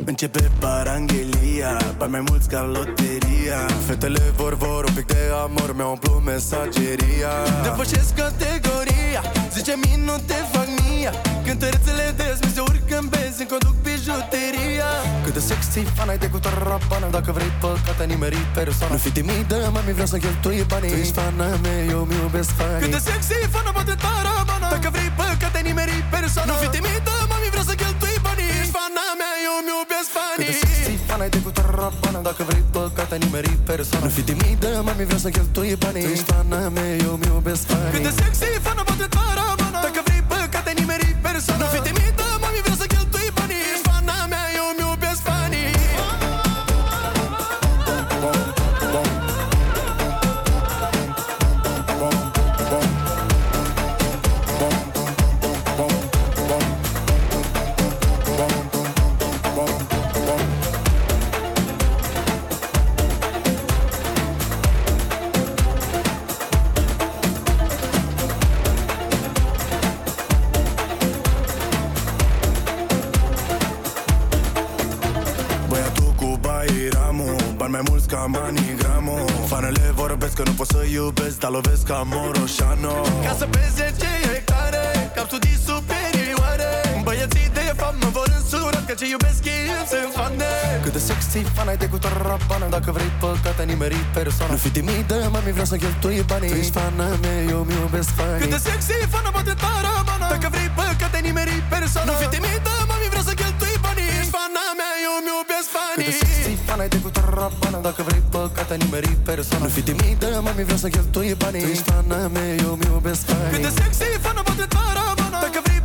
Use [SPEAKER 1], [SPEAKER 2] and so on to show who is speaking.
[SPEAKER 1] Începe paranghelia, bani mai mulți ca loteria. Fetele vor un pic de amor, mi-au umplut mesageria. Depășesc categoria, zice nu te fac mia. Cântărețele desmi se urcă în benzin, conduc bijuteria. Cât de sexy fan ai de cu tarabana. Dacă vrei păcate, nimeri persoană. Nu fi timidă, mami, vreau să cheltui banii. Tu ești fana mea, eu mi-iubesc fanii. Cât de sexy fană, bate tarabana. Dacă vrei păcate, nimeri persoană. Nu fi timidă, mami, vreau să cheltui banii. Ești fana mea, eu mi-iubesc fanii. Cât de sexy fan ai de cu tarabana. Dacă vrei păcate, nimeri persoană. Nu fi timidă, mami, vreau să cheltui banii. Tu ești fana mea, eu mi-iubesc fanii. Cât de sexy fană, bate tarabana. Dacă vrei păcate, nimeri persoană. Nu fi timidă, mami, vreau să cheltui banii. Ești fana mea, eu mi-iubesc fanii. Bani mai mulți ca Manigramo. Fanele vorbesc că nu pot să iubesc, dar lovesc ca Moroșano. Ca să pese 10 hectare, ca studii superioare. Băieții de fapt mă vor însura, că ce iubesc ei sunt fane. Cât de sexy fan ai de cu tarabana. Dacă vrei păcate, nimeri persoană. Nu fi timidă, mami, vreau să cheltui banii. Tu ești fana mea, eu mi-iubesc fanii. Cât de sexy fană, bate tarabana. Dacă vrei păcate, nimeri persoană. Nu fi timidă, mami, vreau să cheltui banii. Ești fana mea, eu mi-iubesc fanii. Cât de sexy fan ai de cu tarabana. Dacă vrei păcate, nimeri persoană. Nu fi timidă, mami, vreau să cheltui banii. Tu ești fana mea, eu mi-iubesc fanii. Cât de sexy fană, bate tarabana. Dacă vrei